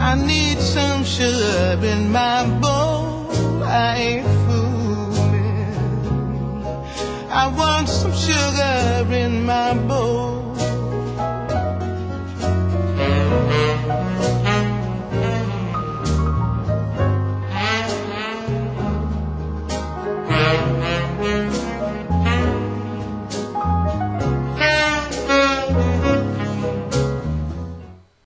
I need some sugar in my bowl. I ain't fooling. I want some sugar in my bowl.